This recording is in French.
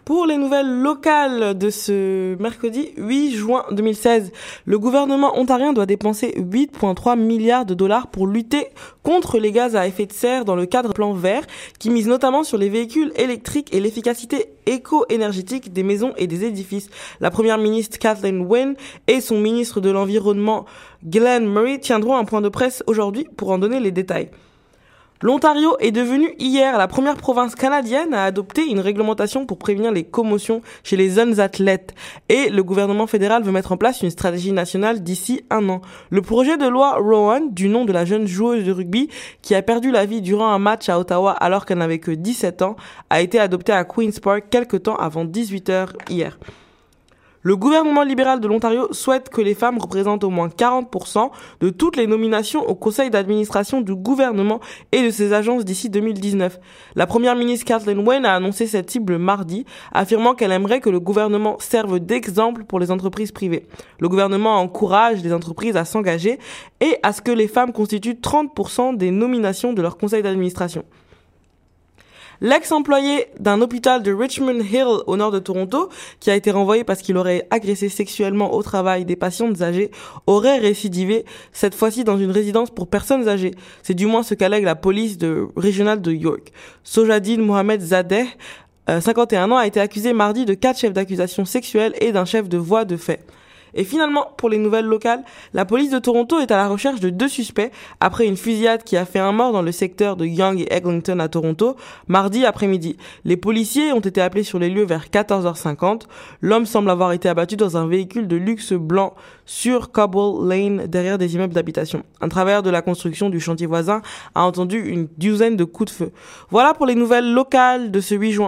Pour les nouvelles locales de ce mercredi 8 juin 2016, le gouvernement ontarien doit dépenser 8,3 milliards de dollars pour lutter contre les gaz à effet de serre dans le cadre du plan vert qui mise notamment sur les véhicules électriques et l'efficacité éco-énergétique des maisons et des édifices. La première ministre Kathleen Wynne et son ministre de l'Environnement Glenn Murray tiendront un point de presse aujourd'hui pour en donner les détails. L'Ontario est devenu hier la première province canadienne à adopter une réglementation pour prévenir les commotions chez les jeunes athlètes. Et le gouvernement fédéral veut mettre en place une stratégie nationale d'ici un an. Le projet de loi Rowan, du nom de la jeune joueuse de rugby qui a perdu la vie durant un match à Ottawa alors qu'elle n'avait que 17 ans, a été adopté à Queen's Park quelque temps avant 18h hier. Le gouvernement libéral de l'Ontario souhaite que les femmes représentent au moins 40% de toutes les nominations au conseil d'administration du gouvernement et de ses agences d'ici 2019. La première ministre Kathleen Wynne a annoncé cette cible mardi, affirmant qu'elle aimerait que le gouvernement serve d'exemple pour les entreprises privées. Le gouvernement encourage les entreprises à s'engager et à ce que les femmes constituent 30% des nominations de leur conseil d'administration. L'ex-employé d'un hôpital de Richmond Hill au nord de Toronto, qui a été renvoyé parce qu'il aurait agressé sexuellement au travail des patientes âgées, aurait récidivé, cette fois-ci dans une résidence pour personnes âgées. C'est du moins ce qu'allègue la police régionale de York. Sojadine Mohamed Zadeh, 51 ans, a été accusé mardi de 4 chefs d'accusation sexuelle et d'un chef de voie de fait. Et finalement, pour les nouvelles locales, la police de Toronto est à la recherche de 2 suspects après une fusillade qui a fait un mort dans le secteur de Yonge et Eglinton à Toronto, mardi après-midi. Les policiers ont été appelés sur les lieux vers 14h50. L'homme semble avoir été abattu dans un véhicule de luxe blanc sur Cobble Lane, derrière des immeubles d'habitation. Un travailleur de la construction du chantier voisin a entendu une dizaine de coups de feu. Voilà pour les nouvelles locales de ce 8 juin.